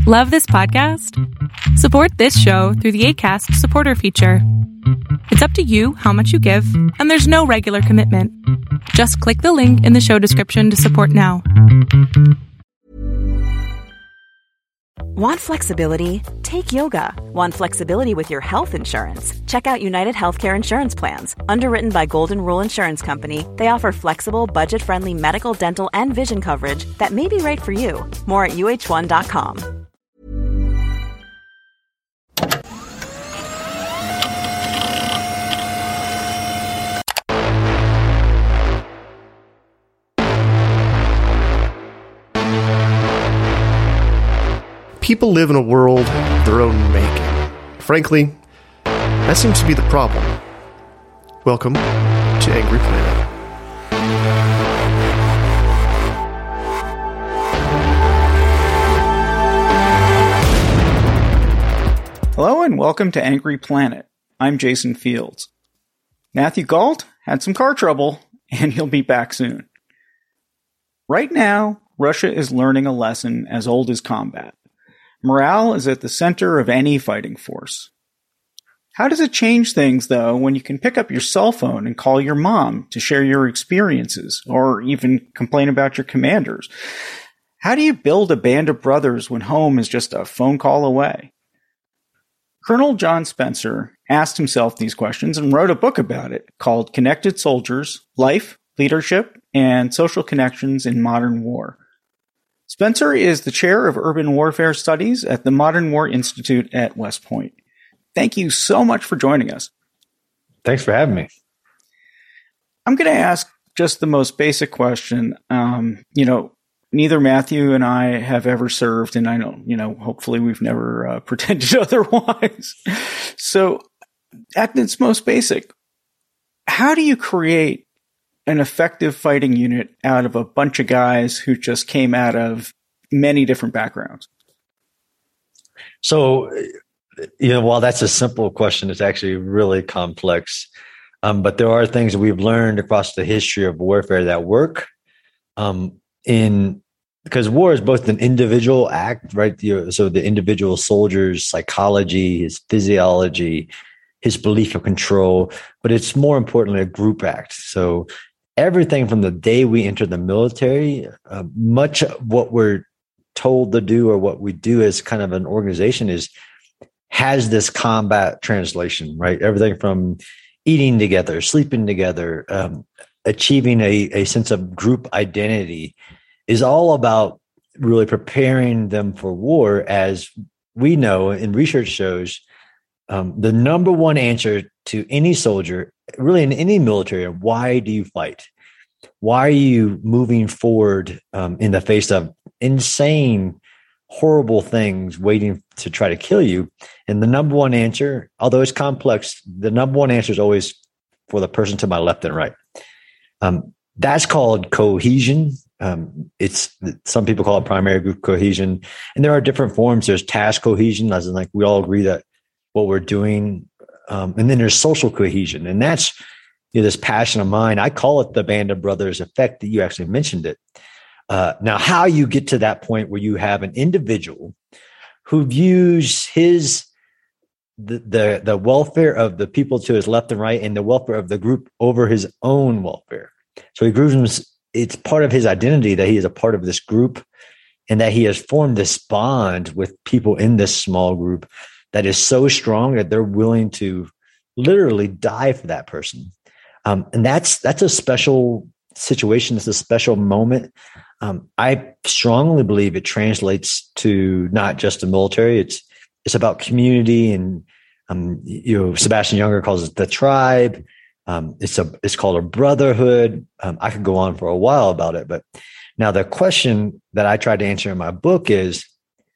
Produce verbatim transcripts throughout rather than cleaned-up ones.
Love this podcast? Support this show through the Acast supporter feature. It's up to you how much you give, and there's no regular commitment. Just click the link in the show description to support now. Want flexibility? Take yoga. Want flexibility with your health insurance? Check out United Healthcare Insurance Plans. Underwritten by Golden Rule Insurance Company, they offer flexible, budget-friendly medical, dental, and vision coverage that may be right for you. More at U H one dot com. People live in a world of their own making. Frankly, that seems to be the problem. Welcome to Angry Planet. Hello and welcome to Angry Planet. I'm Jason Fields. Matthew Gault had some car trouble, and he'll be back soon. Right now, Russia is learning a lesson as old as combat. Morale is at the center of any fighting force. How does it change things, though, when you can pick up your cell phone and call your mom to share your experiences, or even complain about your commanders? How do you build a band of brothers when home is just a phone call away? Colonel John Spencer asked himself these questions and wrote a book about it called Connected Soldiers: Life, Leadership, and Social Connections in Modern War. Spencer is the chair of urban warfare studies at the Modern War Institute at West Point. Thank you so much for joining us. Thanks for having me. I'm going to ask just the most basic question. Um, you know, neither Matthew and I have ever served, and I know, you know, hopefully we've never uh, pretended otherwise. So at its most basic, how do you create an effective fighting unit out of a bunch of guys who just came out of many different backgrounds? So, you know, while that's a simple question, it's actually really complex. Um, but there are things that we've learned across the history of warfare that work. Um, in because war is both an individual act, right? You know, so the individual soldier's psychology, his physiology, his belief of control, but it's more importantly a group act. So everything from the day we enter the military, uh, much of what we're told to do or what we do as kind of an organization is has this combat translation, right? Everything from eating together, sleeping together, um, achieving a, a sense of group identity is all about really preparing them for war. As we know, and research shows, um, the number one answer to any soldier, really in any military, why do you fight? Why are you moving forward um, in the face of insane, horrible things waiting to try to kill you? And the number one answer, although it's complex, the number one answer is always for the person to my left and right. Um, that's called cohesion. Um, it's some people call it primary group cohesion, and there are different forms. There's task cohesion, as in like we all agree that what we're doing. Um, and then there's social cohesion, and that's, you know, this passion of mine. I call it the band of brothers effect that you actually mentioned it. Uh, now, how you get to that point where you have an individual who views his the, the the welfare of the people to his left and right and the welfare of the group over his own welfare. So he grooves, it's part of his identity that he is a part of this group and that he has formed this bond with people in this small group that is so strong that they're willing to literally die for that person. Um, and that's that's a special situation. It's a special moment. Um, I strongly believe it translates to not just the military. It's it's about community, and um, you know, Sebastian Junger calls it the tribe. Um, it's a it's called a brotherhood. Um, I could go on for a while about it, but now the question that I tried to answer in my book is: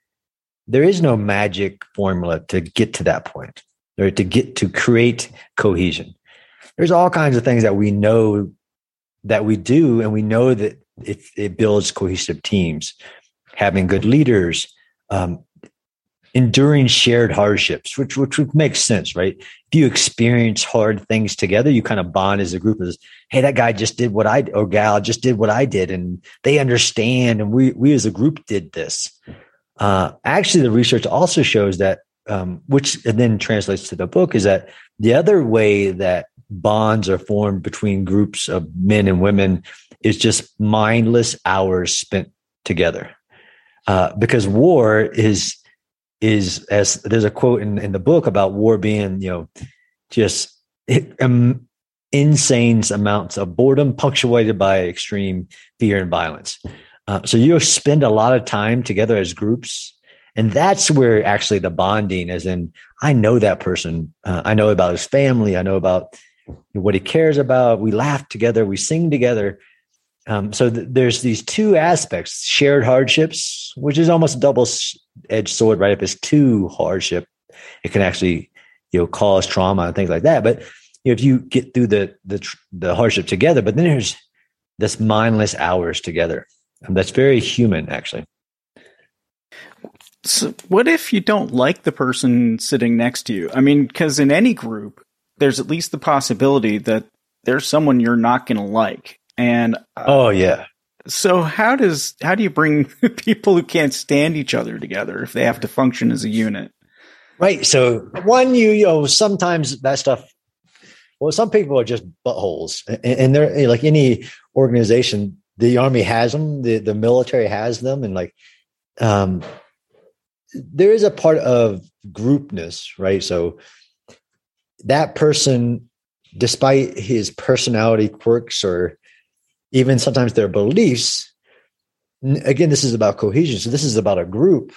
there is no magic formula to get to that point, or to get to create cohesion. There's all kinds of things that we know that we do, and we know that it, it builds cohesive teams, having good leaders, um, enduring shared hardships, which, which which makes sense, right? If you experience hard things together, you kind of bond as a group as, hey, that guy just did what I, or gal just did what I did, and they understand, and we we as a group did this. Uh, actually, the research also shows that, um, which then translates to the book, is that the other way that bonds are formed between groups of men and women is just mindless hours spent together. Uh, because war is, is as there's a quote in, in the book about war being, you know, just um, insane amounts of boredom punctuated by extreme fear and violence. Uh, so you spend a lot of time together as groups. And that's where actually the bonding, as in, I know that person. Uh, I know about his family. I know about what he cares about. We laugh together. We sing together. Um, so th- there's these two aspects: shared hardships, which is almost a double-edged sword, right? If it's too hardship, it can actually, you know, cause trauma and things like that. But you know, if you get through the the the hardship together, but then there's this mindless hours together, and that's very human, actually. So what if you don't like the person sitting next to you? I mean, because in any group, there's at least the possibility that there's someone you're not going to like. And uh, oh yeah. So how does how do you bring people who can't stand each other together if they have to function as a unit? Right. So one, you you know, sometimes that stuff. Well, some people are just buttholes, and, and they're like any organization. The Army has them. The the military has them, and like, um, there is a part of groupness, right? So that person, despite his personality quirks or even sometimes their beliefs, again, this is about cohesion. So this is about a group.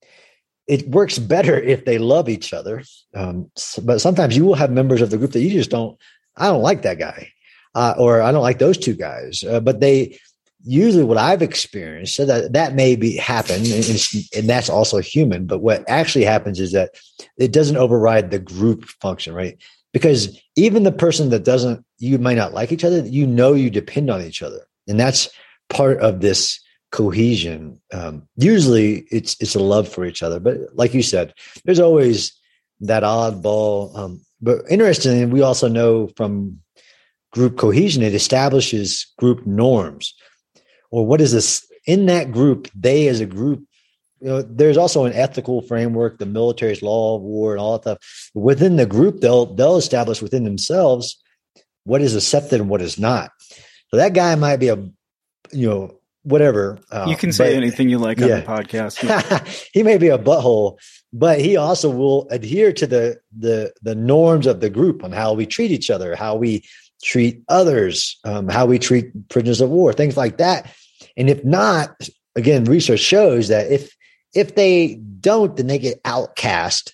It works better if they love each other. Um, but sometimes you will have members of the group that you just don't, I don't like that guy, uh, or I don't like those two guys. Uh, but they usually, what I've experienced, so that that may be happen, and, and that's also human. But what actually happens is that it doesn't override the group function, right? Because even the person that doesn't, you might not like each other, you know, you depend on each other. And that's part of this cohesion. Um, usually it's, it's a love for each other. But like you said, there's always that oddball. Um, but interestingly, we also know from group cohesion, it establishes group norms. Or what is this? In that group, they as a group, you know, there's also an ethical framework, the military's law of war and all that stuff. Within the group, they'll they'll establish within themselves what is accepted and what is not. So that guy might be a, you know, whatever. Uh, you can say but, anything you like yeah. on the podcast. He may be a butthole, but he also will adhere to the the the norms of the group on how we treat each other, how we treat others, um, how we treat prisoners of war, things like that. And if not, again, research shows that if If they don't, then they get outcast.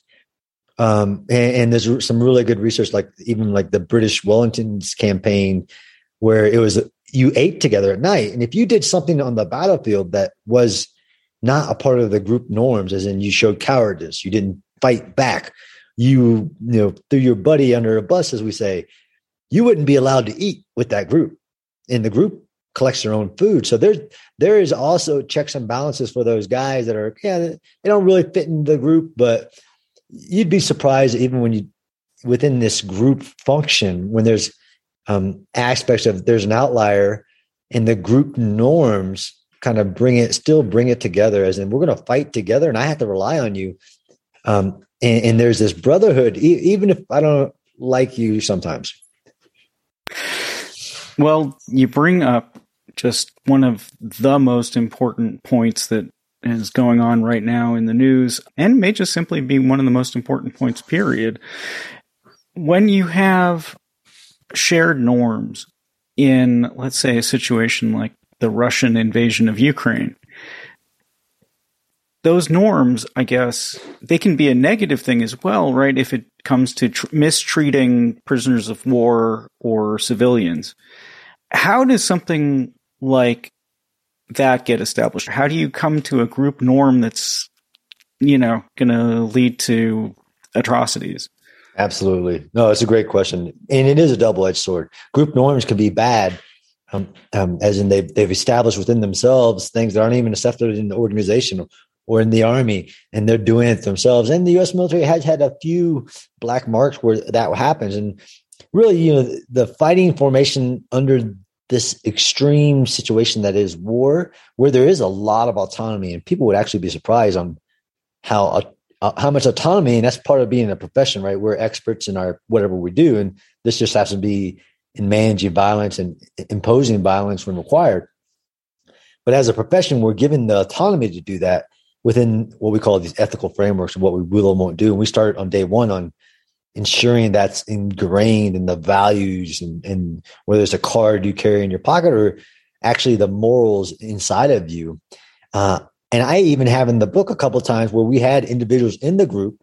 Um, and, and there's some really good research, like even like the British Wellington's campaign, where it was you ate together at night. And if you did something on the battlefield that was not a part of the group norms, as in you showed cowardice, you didn't fight back, you, you know, threw your buddy under a bus, as we say, you wouldn't be allowed to eat with that group. And the group collects their own food. So there's, there is also checks and balances for those guys that are, yeah, they don't really fit in the group, but you'd be surprised even when you, within this group function, when there's um, aspects of, there's an outlier and the group norms kind of bring it, still bring it together, as in we're going to fight together and I have to rely on you. Um, and, and there's this brotherhood, e- even if I don't like you sometimes. Well, you bring up just one of the most important points that is going on right now in the news, and may just simply be one of the most important points, period. When you have shared norms in, let's say, a situation like the Russian invasion of Ukraine, those norms, I guess, they can be a negative thing as well, right? If it comes to tr- mistreating prisoners of war or civilians. How does something like that get established? How do you come to a group norm that's, you know, going to lead to atrocities? Absolutely. No, it's a great question. And it is a double-edged sword. Group norms can be bad, um, um, as in they've, they've established within themselves things that aren't even accepted in the organization or in the Army, and they're doing it themselves. And the U S military has had a few black marks where that happens. And really, you know, the fighting formation under this extreme situation that is war, where there is a lot of autonomy, and people would actually be surprised on how uh, how much autonomy, and that's part of being a profession, right? We're experts in our whatever we do, and this just has to be in managing violence and imposing violence when required. But as a profession, we're given the autonomy to do that within what we call these ethical frameworks of what we will and won't do. And we start on day one on ensuring that's ingrained in the values and, and whether it's a card you carry in your pocket or actually the morals inside of you. Uh, and I even have in the book a couple of times where we had individuals in the group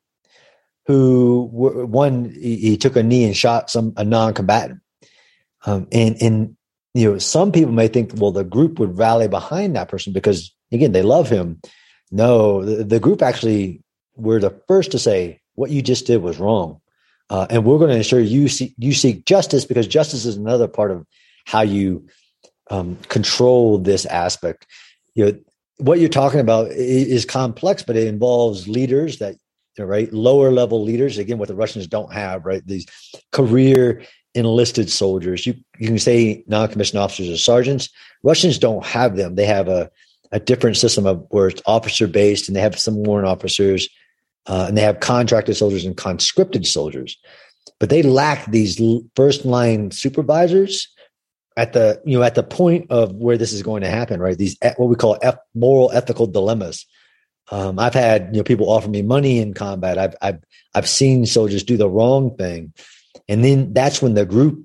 who were, one, he, he took a knee and shot some a non-combatant. Um, and, and, you know, some people may think, well, the group would rally behind that person because, again, they love him. No, the, the group actually were the first to say what you just did was wrong. Uh, and we're going to ensure you see, you seek justice, because justice is another part of how you um, control this aspect. You know, what you're talking about is, is complex, but it involves leaders that, right, lower level leaders. Again, what the Russians don't have, right? These career enlisted soldiers. You you can say non-commissioned officers or sergeants. Russians don't have them. They have a a different system of where it's officer based, and they have some warrant officers, uh, and they have contracted soldiers and conscripted soldiers. But they lack these first line supervisors at the you know at the point of where this is going to happen. Right, these what we call F, moral ethical dilemmas. Um, I've had you know people offer me money in combat. I've I've I've seen soldiers do the wrong thing. And then that's when the group,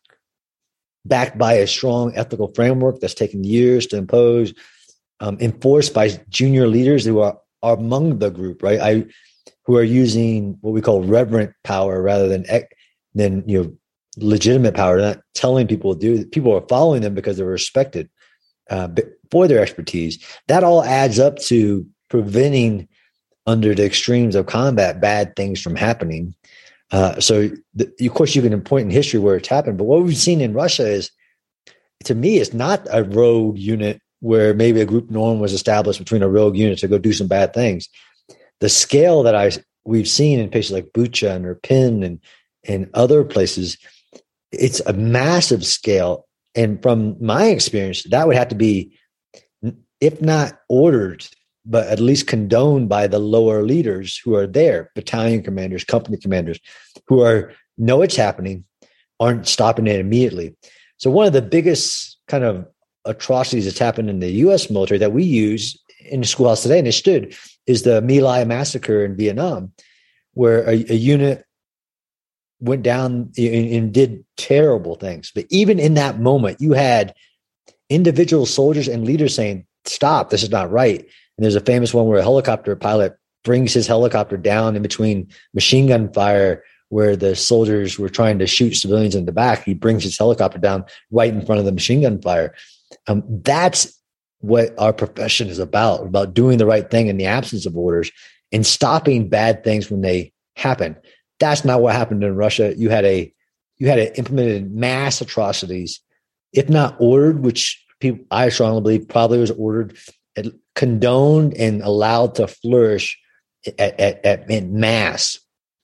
backed by a strong ethical framework that's taken years to impose, um, enforced by junior leaders who are, are among the group, right? I, who are using what we call reverent power rather than than you know legitimate power. Not telling people to do. People are following them because they're respected uh, for their expertise. That all adds up to preventing, under the extremes of combat, bad things from happening. Uh, so, the, of course, you can point in history where it's happened. But what we've seen in Russia is, to me, it's not a rogue unit where maybe a group norm was established between a rogue unit to go do some bad things. The scale that I we've seen in places like Bucha and Irpin and and other places, it's a massive scale. And from my experience, that would have to be, if not ordered, but at least condoned by the lower leaders who are there, battalion commanders, company commanders, who are know it's happening, aren't stopping it immediately. So one of the biggest kind of atrocities that's happened in the U S military that we use in the schoolhouse today, and it stood, is the My Lai massacre in Vietnam, where a, a unit went down and, and did terrible things. But even in that moment, you had individual soldiers and leaders saying, stop, this is not right. And there's a famous one where a helicopter pilot brings his helicopter down in between machine gun fire where the soldiers were trying to shoot civilians in the back. He brings his helicopter down right in front of the machine gun fire. Um, that's what our profession is about, about doing the right thing in the absence of orders and stopping bad things when they happen. That's not what happened in Russia. You had a, you had a implemented mass atrocities, if not ordered, which people, I strongly believe probably was ordered, condoned and allowed to flourish at, at, at in mass.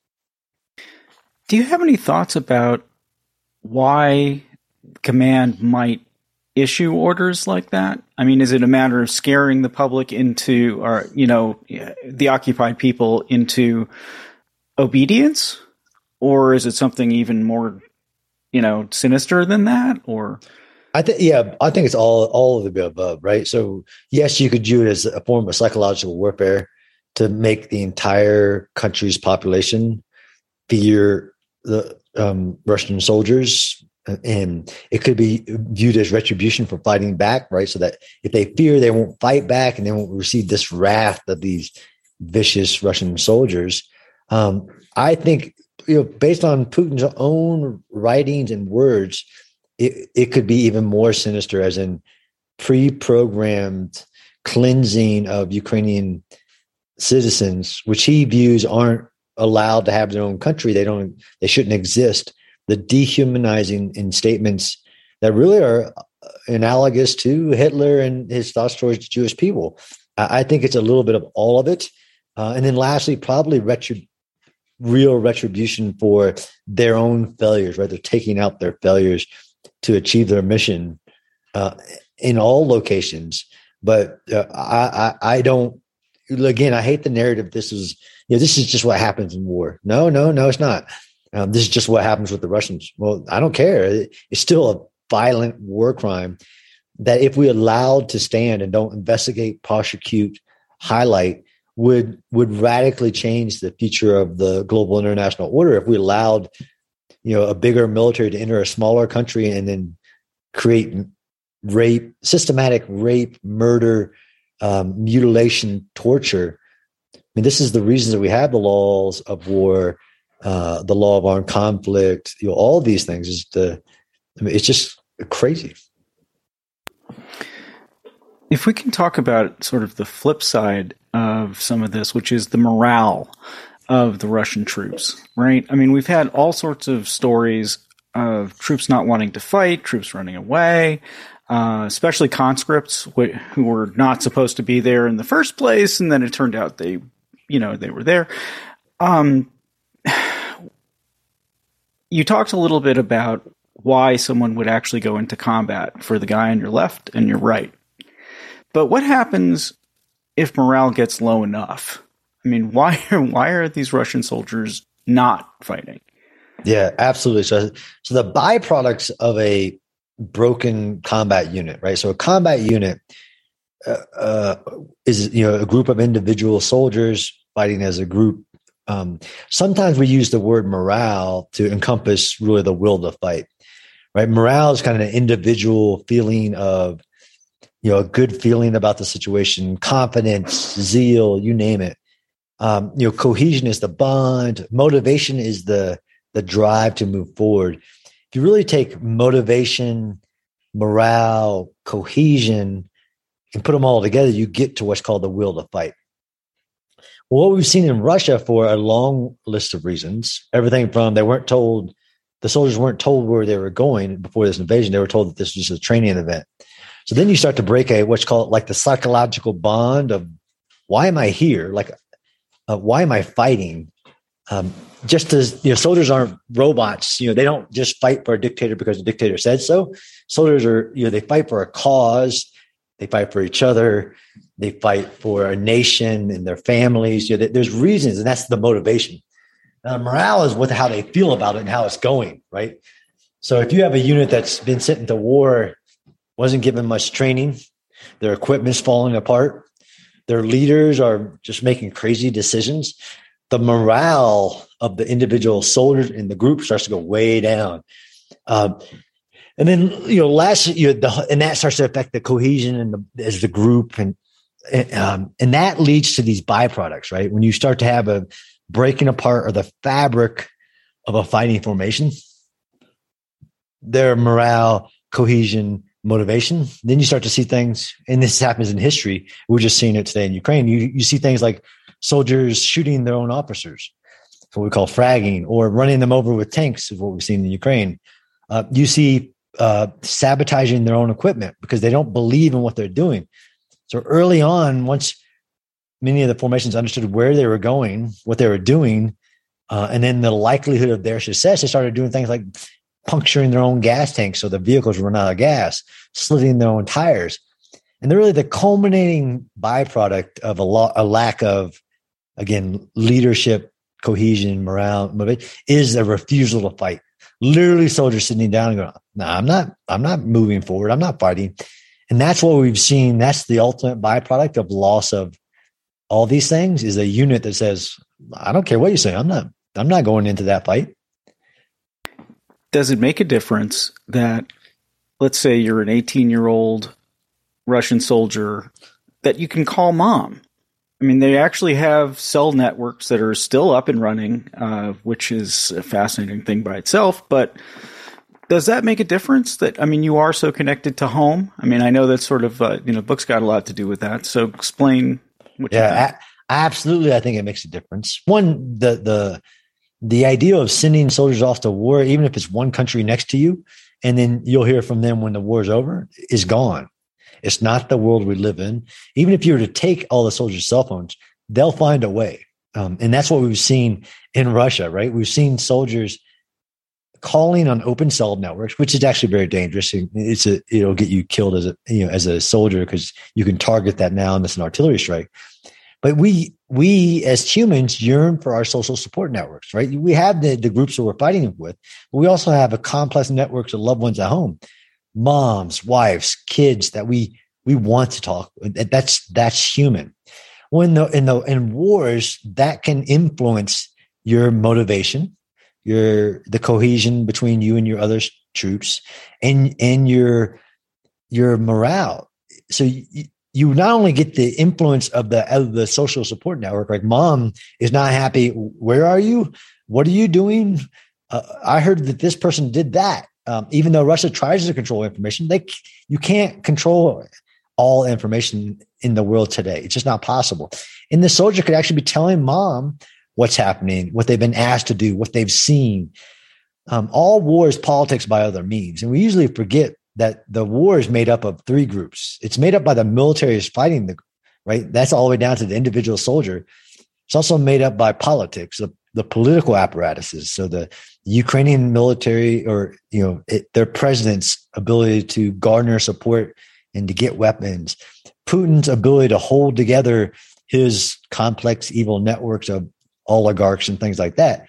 Do you have any thoughts about why command might issue orders like that? I mean, is it a matter of scaring the public into, or, you know, the occupied people into obedience? Or is it something even more, you know, sinister than that? Or... I think, yeah, I think it's all all of the above, right? So, yes, you could view it as a form of psychological warfare to make the entire country's population fear the um, Russian soldiers, and it could be viewed as retribution for fighting back, right? So that if they fear, they won't fight back, and they won't receive this wrath of these vicious Russian soldiers. Um, I think, you know, based on Putin's own writings and words, It, it could be even more sinister, as in pre-programmed cleansing of Ukrainian citizens, which he views aren't allowed to have their own country. They don't, they shouldn't exist. The dehumanizing in statements that really are analogous to Hitler and his thoughts towards the Jewish people. I think it's a little bit of all of it. Uh, and then lastly, probably retrib- real retribution for their own failures, right? They're taking out their failures to achieve their mission uh, in all locations. But uh, I, I, I don't again, I hate the narrative. This is, you know, this is just what happens in war. No, no, no, it's not. Um, this is just what happens with the Russians. Well, I don't care. It's still a violent war crime that if we allowed to stand and don't investigate, prosecute, highlight, would would radically change the future of the global international order. If we allowed, you know, a bigger military to enter a smaller country and then create rape, systematic rape, murder, um, mutilation, torture. I mean, this is the reason that we have the laws of war, uh, the law of armed conflict, you know, all these things is the, I mean, it's just crazy. If we can talk about sort of the flip side of some of this, which is the morale of the Russian troops, right? I mean, we've had all sorts of stories of troops not wanting to fight, troops running away, uh, especially conscripts wh- who were not supposed to be there in the first place, and then it turned out they, you know, they were there. Um, you talked a little bit about why someone would actually go into combat for the guy on your left and your right. But what happens if morale gets low enough? I mean, why are, why are these Russian soldiers not fighting? Yeah, absolutely. So, so the byproducts of a broken combat unit, right? So a combat unit uh, uh, is, you know, a group of individual soldiers fighting as a group. Um, sometimes we use the word morale to encompass really the will to fight, right? Morale is kind of an individual feeling of, you know, a good feeling about the situation, confidence, zeal, you name it. Um, you know, cohesion is the bond. Motivation is the the drive to move forward. If you really take motivation, morale, cohesion, and put them all together, you get to what's called the will to fight. Well, what we've seen in Russia for a long list of reasons, everything from they weren't told, the soldiers weren't told where they were going before this invasion. They were told that this was a training event. So then you start to break a what's called like the psychological bond of why am I here? Like, uh, why am I fighting? Um, just as, you know, soldiers aren't robots, you know, they don't just fight for a dictator because the dictator said so. Soldiers are, you know, they fight for a cause. They fight for each other. They fight for a nation and their families. You know, there's reasons, and that's the motivation. Uh, morale is what, how they feel about it and how it's going, right? So if you have a unit that's been sent into war, wasn't given much training, their equipment's falling apart, their leaders are just making crazy decisions, the morale of the individual soldiers in the group starts to go way down. Um, and then, you know, last, you know, the, and that starts to affect the cohesion and the, as the group. And, um, and that leads to these byproducts, right? When you start to have a breaking apart of the fabric of a fighting formation, their morale, cohesion, motivation, then you start to see things, and this happens in history. We're just seeing it today in Ukraine. You you see things like soldiers shooting their own officers, what we call fragging, or running them over with tanks is what we've seen in Ukraine. Uh, you see uh, sabotaging their own equipment because they don't believe in what they're doing. So early on, once many of the formations understood where they were going, what they were doing, uh, and then the likelihood of their success, they started doing things like puncturing their own gas tanks so the vehicles run out of gas, slitting their own tires. And they're really the culminating byproduct of a, lo- a lack of, again, leadership, cohesion, morale, motivation, is a refusal to fight. Literally soldiers sitting down and going, no, I'm not, I'm not moving forward. I'm not fighting. And that's what we've seen. That's the ultimate byproduct of loss of all these things, is a unit that says, I don't care what you say. I'm not, I'm not going into that fight. Does it make a difference that, let's say you're an eighteen-year-old Russian soldier that you can call mom? I mean, they actually have cell networks that are still up and running, uh, which is a fascinating thing by itself. But does that make a difference that, I mean, you are so connected to home? I mean, I know that sort of, uh, you know, books got a lot to do with that. So explain what you yeah, think. A- absolutely. I think it makes a difference. One, the, the, The idea of sending soldiers off to war, even if it's one country next to you, and then you'll hear from them when the war's over, is gone. It's not the world we live in. Even if you were to take all the soldiers' cell phones, they'll find a way. Um, and that's what we've seen in Russia, right? We've seen soldiers calling on open cell networks, which is actually very dangerous. It's a, it'll get you killed as a, you know, as a soldier, because you can target that now and it's an artillery strike. But we we as humans yearn for our social support networks, right? We have the, the groups that we're fighting with, but we also have a complex networks of loved ones at home, moms, wives, kids that we we want to talk. That's that's human. When the in the in wars, that can influence your motivation, your the cohesion between you and your other troops, and and your your morale. So you, you not only get the influence of the of the social support network, like mom is not happy. Where are you? What are you doing? Uh, I heard that this person did that. Um, even though Russia tries to control information, they you can't control all information in the world today. It's just not possible. And the soldier could actually be telling mom what's happening, what they've been asked to do, what they've seen. Um, all war is politics by other means. And we usually forget that the war is made up of three groups. It's made up by the military is fighting the, right? That's all the way down to the individual soldier. It's also made up by politics, the, the political apparatuses. So the Ukrainian military or, you know, it, their president's ability to garner support and to get weapons, Putin's ability to hold together his complex evil networks of oligarchs and things like that.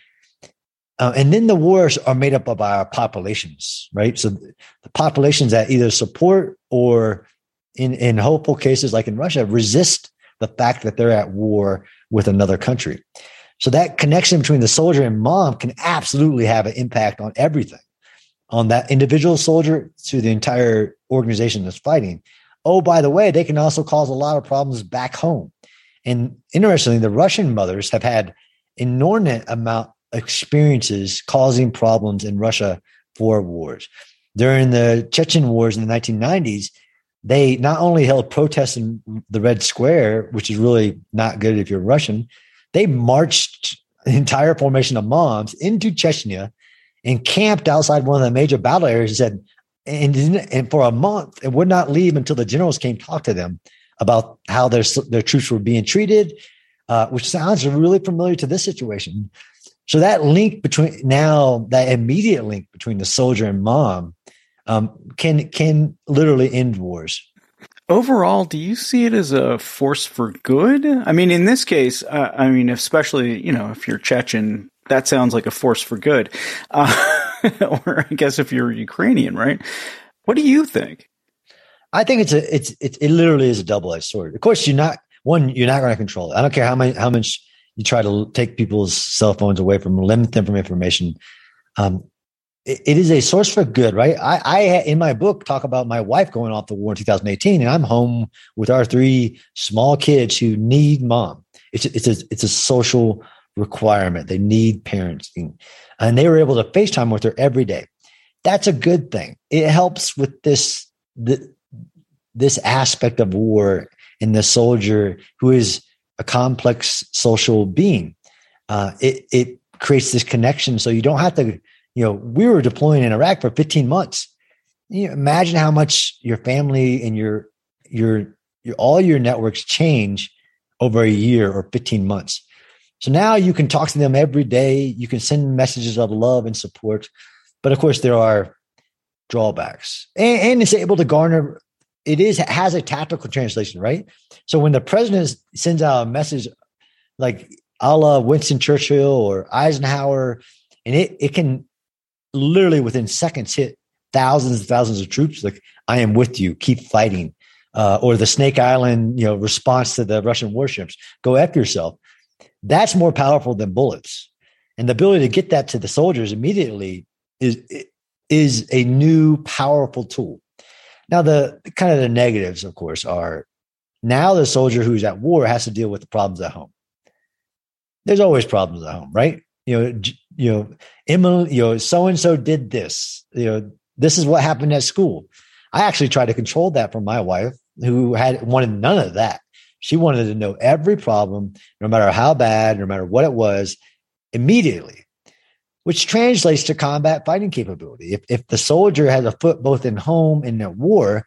Uh, and then the wars are made up of our populations, right? So the populations that either support or in, in hopeful cases like in Russia, resist the fact that they're at war with another country. So that connection between the soldier and mom can absolutely have an impact on everything, on that individual soldier to the entire organization that's fighting. Oh, by the way, they can also cause a lot of problems back home. And interestingly, the Russian mothers have had inordinate amount of experiences causing problems in Russia for wars. During the Chechen wars in the nineteen nineties, they not only held protests in the Red Square, which is really not good if you're Russian, they marched the entire formation of moms into Chechnya and camped outside one of the major battle areas and said, and, and for a month, it would not leave until the generals came talk to them about how their, their troops were being treated, uh, which sounds really familiar to this situation. So that link between now, that immediate link between the soldier and mom um, can can literally end wars. Overall, do you see it as a force for good? I mean, in this case, uh, I mean, especially, you know, if you're Chechen, that sounds like a force for good. Uh, or I guess if you're Ukrainian, right? What do you think? I think it's a, it's, it, it literally is a double-edged sword. Of course, you're not, one, you're not going to control it. I don't care how many, how much you try to take people's cell phones away from them, limit them from information. Um, it, it is a source for good, right? I, I, in my book, talk about my wife going off to war in two thousand eighteen, and I'm home with our three small kids who need mom. It's, it's a, it's a social requirement. They need parenting, and they were able to FaceTime with her every day. That's a good thing. It helps with this, the, this aspect of war and the soldier who is a complex social being. Uh, it, it creates this connection. So you don't have to, you know, we were deploying in Iraq for fifteen months. You know, imagine how much your family and your, your, your, all your networks change over a year or fifteen months. So now you can talk to them every day. You can send messages of love and support. But of course, there are drawbacks. And, and it's able to garner, it is has a tactical translation, right? So when the president sends out a message like a la Winston Churchill or Eisenhower, and it, it can literally within seconds hit thousands and thousands of troops, like, I am with you, keep fighting. Uh, or the Snake Island, you know, response to the Russian warships, go F yourself. That's more powerful than bullets. And the ability to get that to the soldiers immediately is, is a new powerful tool. Now, the kind of the negatives, of course, are now the soldier who's at war has to deal with the problems at home. There's always problems at home, right? You know, you know, Emily, you know, so-and-so did this, you know, this is what happened at school. I actually tried to control that from my wife, who had wanted none of that. She wanted to know every problem, no matter how bad, no matter what it was, immediately, which translates to combat fighting capability. If, if the soldier has a foot both in home and at war,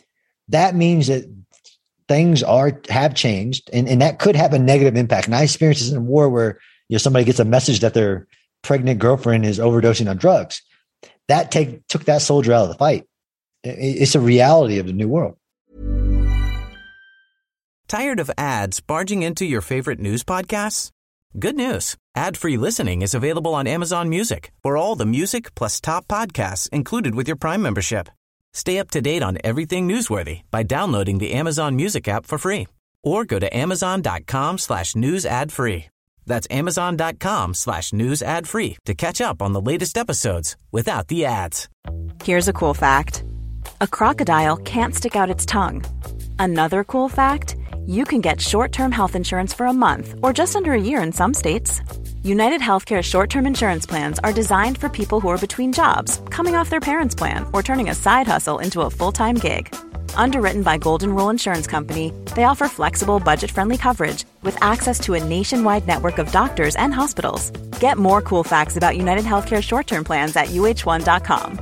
that means that things are have changed, and, and that could have a negative impact. And I experienced this in war where, you know, somebody gets a message that their pregnant girlfriend is overdosing on drugs. That take, took that soldier out of the fight. It, it's a reality of the new world. Tired of ads barging into your favorite news podcasts? Good news. Ad-free listening is available on Amazon Music for all the music plus top podcasts included with your Prime membership. Stay up to date on everything newsworthy by downloading the Amazon Music app for free or go to amazon.com slash news ad free. That's amazon.com slash news ad free to catch up on the latest episodes without the ads. Here's a cool fact. A crocodile can't stick out its tongue. Another cool fact, you can get short-term health insurance for a month or just under a year in some states. United Healthcare short-term insurance plans are designed for people who are between jobs, coming off their parents' plan, or turning a side hustle into a full-time gig. Underwritten by Golden Rule Insurance Company, they offer flexible, budget-friendly coverage with access to a nationwide network of doctors and hospitals. Get more cool facts about United Healthcare short-term plans at U H one dot com.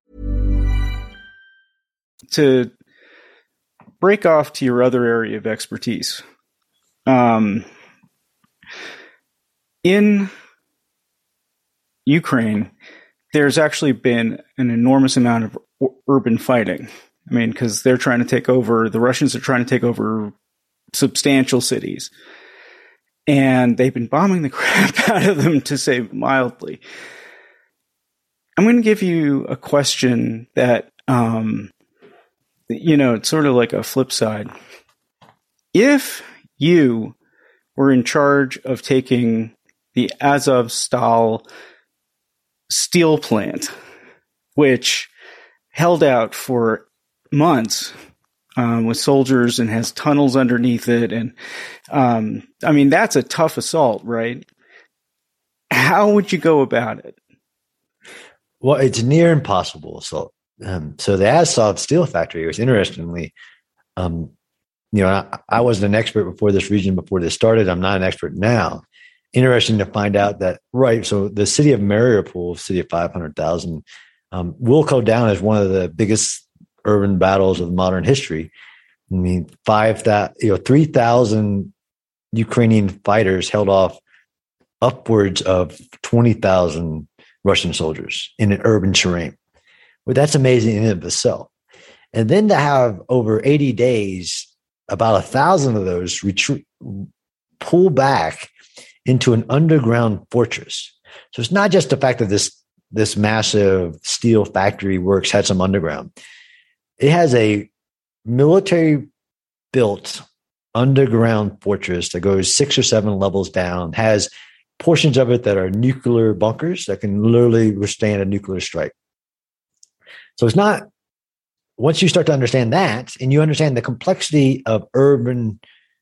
To break off to your other area of expertise, um, in Ukraine, there's actually been an enormous amount of urban fighting. I mean, because they're trying to take over, the Russians are trying to take over substantial cities. And they've been bombing the crap out of them, to say mildly. I'm going to give you a question that, um, you know, it's sort of like a flip side. If you were in charge of taking the Azovstal steel plant, which held out for months um, with soldiers and has tunnels underneath it. And um, I mean, that's a tough assault, right? How would you go about it? Well, it's near impossible assault. Um, so the Azov steel factory was interestingly, um, you know, I, I wasn't an expert before this region, before this started. I'm not an expert now. Interesting to find out that, right. So the city of Mariupol, city of five hundred thousand, um, will go down as one of the biggest urban battles of modern history. I mean, five that you know, three thousand Ukrainian fighters held off upwards of twenty thousand Russian soldiers in an urban terrain. Well, that's amazing in and of itself. And then to have over eighty days, about a thousand of those retreat, pull back into an underground fortress. So it's not just the fact that this this massive steel factory works had some underground. It has a military-built underground fortress that goes six or seven levels down, has portions of it that are nuclear bunkers that can literally withstand a nuclear strike. So it's not, once you start to understand that, and you understand the complexity of urban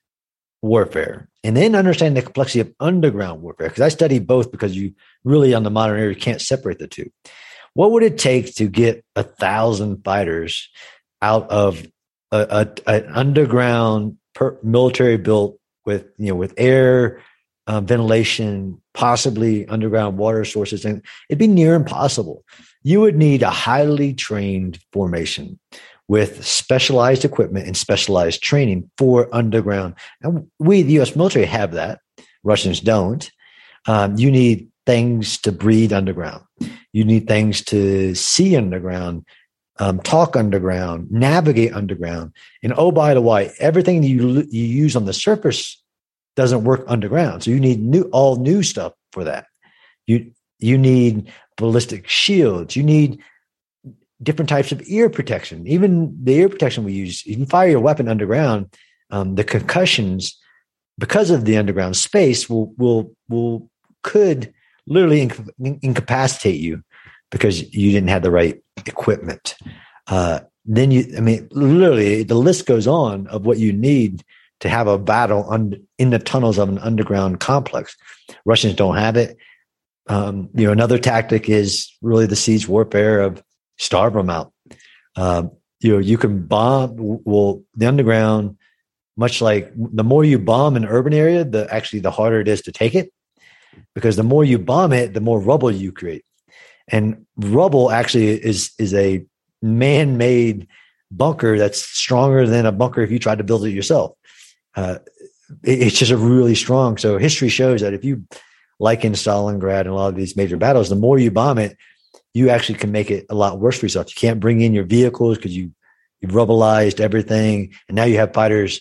warfare, and then understand the complexity of underground warfare, because I study both because you really, on the modern era, can't separate the two. What would it take to get a thousand fighters out of a, a, an underground per, military built with, you know, with air, uh, ventilation, possibly underground water sources? And it'd be near impossible. You would need a highly trained formation with specialized equipment and specialized training for underground. And we, the U S military, have that. Russians don't. Um, you need things to breathe underground. You need things to see underground, um, talk underground, navigate underground. And oh, by the way, everything you you use on the surface doesn't work underground. So you need new, all new stuff for that. You you need ballistic shields. You need different types of ear protection. Even the ear protection we use, you can fire your weapon underground. Um, the concussions, because of the underground space, will will will could literally inc- incapacitate you because you didn't have the right equipment. Uh, then you, I mean, literally, the list goes on of what you need to have a battle un- in the tunnels of an underground complex. Russians don't have it. Um, you know, another tactic is really the siege warfare of starve them out. Um, you know, you can bomb. Well, the underground, much like the more you bomb an urban area, the actually the harder it is to take it, because the more you bomb it, the more rubble you create. And rubble actually is is a man-made bunker that's stronger than a bunker if you tried to build it yourself. Uh, it, it's just a really strong. So history shows that if you, like in Stalingrad and a lot of these major battles, the more you bomb it, you actually can make it a lot worse for yourself. You can't bring in your vehicles because you you've rubbleized everything, and now you have fighters,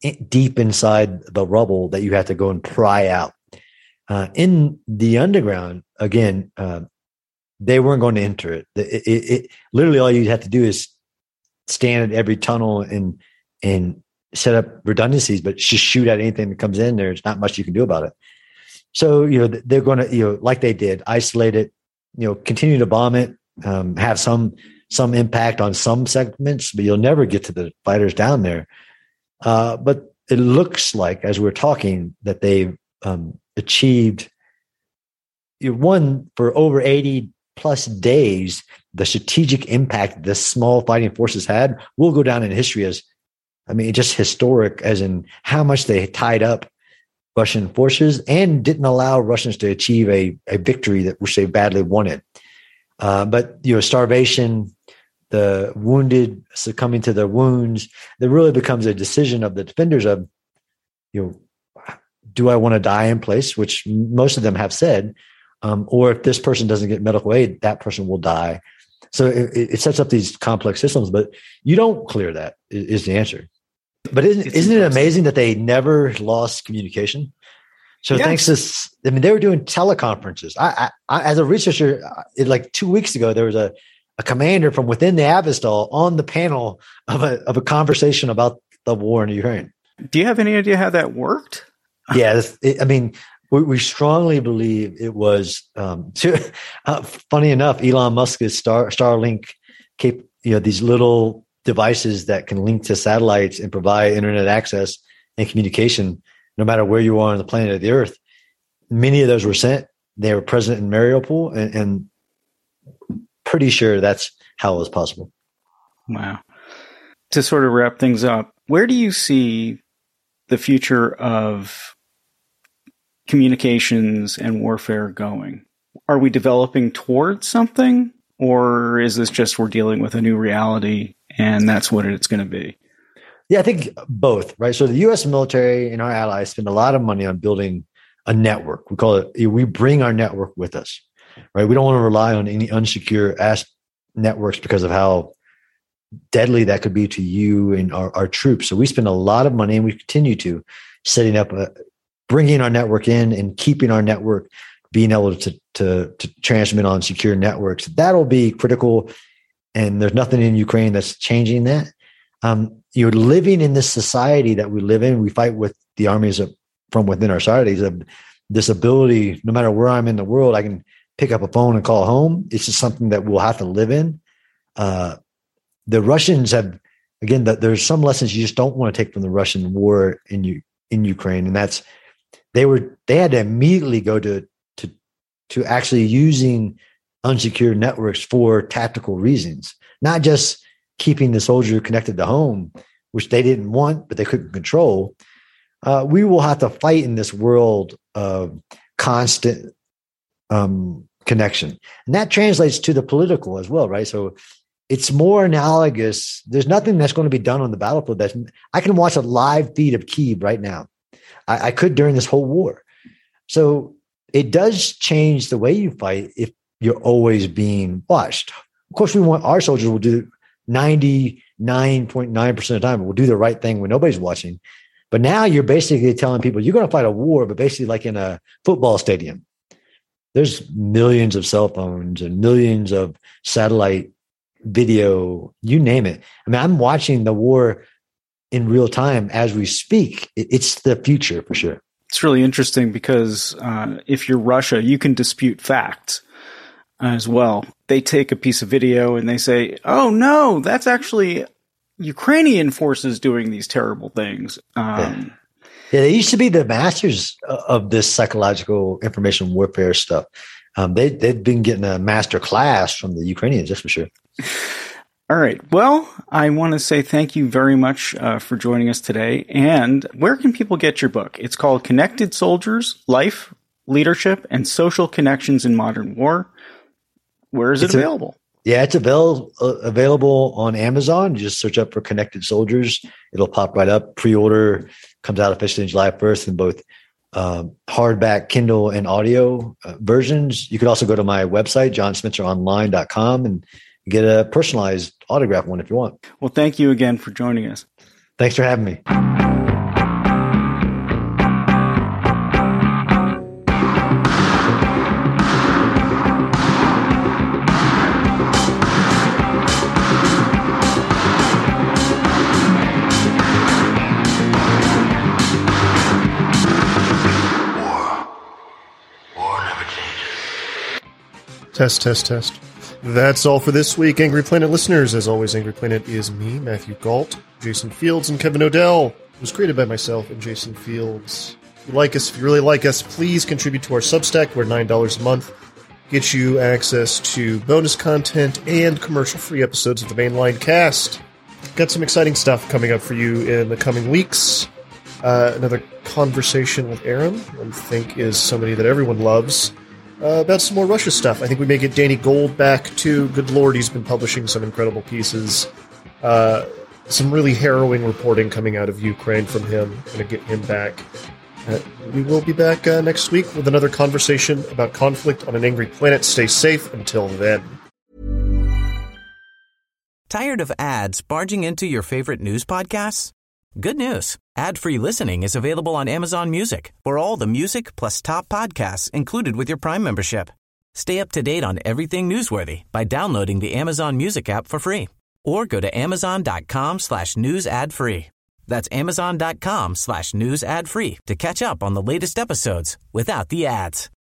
in, deep inside the rubble that you have to go and pry out. Uh, in the underground, again, uh, they weren't going to enter it. It, it, it. Literally, all you have to do is stand at every tunnel and and set up redundancies, but just shoot at anything that comes in. There's not much you can do about it. So, you know, they're going to, you know, like they did, isolate it, you know, continue to bomb it, um, have some some impact on some segments, but you'll never get to the fighters down there. Uh, but it looks like, as we're talking, that they've um, achieved, you know, one, for over eighty plus days, the strategic impact the small fighting forces had will go down in history as, I mean, just historic, as in how much they tied up Russian forces and didn't allow Russians to achieve a, a victory that which they badly wanted. Uh, but, you know, starvation, the wounded succumbing to their wounds, that really becomes a decision of the defenders of, you know, do I want to die in place, which most of them have said, um, or if this person doesn't get medical aid, that person will die. So it, it sets up these complex systems, but you don't clear that is, is the answer. But isn't, isn't it amazing that they never lost communication? So yes. Thanks to, I mean, they were doing teleconferences. I, I, I as a researcher, it, like two weeks ago, there was a, a commander from within the Avestal on the panel of a of a conversation about the war in Ukraine. Do you have any idea how that worked? Yeah, this, it, I mean, we, we strongly believe it was. Um, to, uh, funny enough, Elon Musk's Star Starlink, cap, you know, these little devices that can link to satellites and provide internet access and communication, no matter where you are on the planet of the Earth. Many of those were sent. They were present in Mariupol, and, and pretty sure that's how it was possible. Wow. To sort of wrap things up, where do you see the future of communications and warfare going? Are we developing towards something, or is this just we're dealing with a new reality and that's what it's going to be? Yeah, I think both, right? So the U S military and our allies spend a lot of money on building a network. We call it, we bring our network with us, right? We don't want to rely on any unsecure ass networks because of how deadly that could be to you and our, our troops. So we spend a lot of money, and we continue to, setting up, a, bringing our network in and keeping our network, being able to, to, to transmit on secure networks. That'll be critical. And there's nothing in Ukraine that's changing that. Um, you're living in this society that we live in. We fight with the armies of, from within our societies of this ability, no matter where I'm in the world, I can pick up a phone and call home. It's just something that we'll have to live in. Uh, the Russians have, again, the, there's some lessons you just don't want to take from the Russian war in U, in Ukraine. And that's, they were, they had to immediately go to, to, to actually using unsecured networks for tactical reasons, not just keeping the soldier connected to home, which they didn't want, but they couldn't control. Uh, we will have to fight in this world of constant um, connection. And that translates to the political as well, right? So it's more analogous. There's nothing that's going to be done on the battlefield. That's, I can watch a live feed of Kyiv right now. I, I could during this whole war. So it does change the way you fight if you're always being watched. Of course, we want our soldiers will do ninety-nine point nine percent of the time. We'll do the right thing when nobody's watching. But now you're basically telling people you're going to fight a war, but basically like in a football stadium. There's millions of cell phones and millions of satellite video, you name it. I mean, I'm watching the war in real time as we speak. It's the future for sure. It's really interesting because uh, if you're Russia, you can dispute facts as well. They take a piece of video and they say, oh, no, that's actually Ukrainian forces doing these terrible things. Um, yeah. yeah, they used to be the masters of this psychological information warfare stuff. Um, they, they've been getting a master class from the Ukrainians, that's for sure. All right. Well, I want to say thank you very much uh, for joining us today. And where can people get your book? It's called Connected Soldiers, Life, Leadership, and Social Connections in Modern War. Where is it it's available? A, yeah, it's available uh, available on Amazon. You just search up for Connected Soldiers. It'll pop right up. Pre-order comes out officially July first in both um, hardback, Kindle, and audio uh, versions. You could also go to my website, john spencer online dot com, and get a personalized autograph one if you want. Well, thank you again for joining us. Thanks for having me. Test, test, test. That's all for this week, Angry Planet listeners. As always, Angry Planet is me, Matthew Gault, Jason Fields, and Kevin Odell. It was created by myself and Jason Fields. If you like us, if you really like us, please contribute to our Substack. We're nine dollars a month. Get you access to bonus content and commercial-free episodes of the mainline cast. Got some exciting stuff coming up for you in the coming weeks. Uh, another conversation with Aaron, I think is somebody that everyone loves. Uh, about some more Russia stuff. I think we may get Danny Gold back, too. Good Lord, he's been publishing some incredible pieces. Uh, some really harrowing reporting coming out of Ukraine from him. Going to get him back. Uh, we will be back uh, next week with another conversation about conflict on an angry planet. Stay safe until then. Tired of ads barging into your favorite news podcasts? Good news. Ad-free listening is available on Amazon Music for all the music plus top podcasts included with your Prime membership. Stay up to date on everything newsworthy by downloading the Amazon Music app for free or go to amazon.com slash news ad free. That's amazon.com slash news ad free to catch up on the latest episodes without the ads.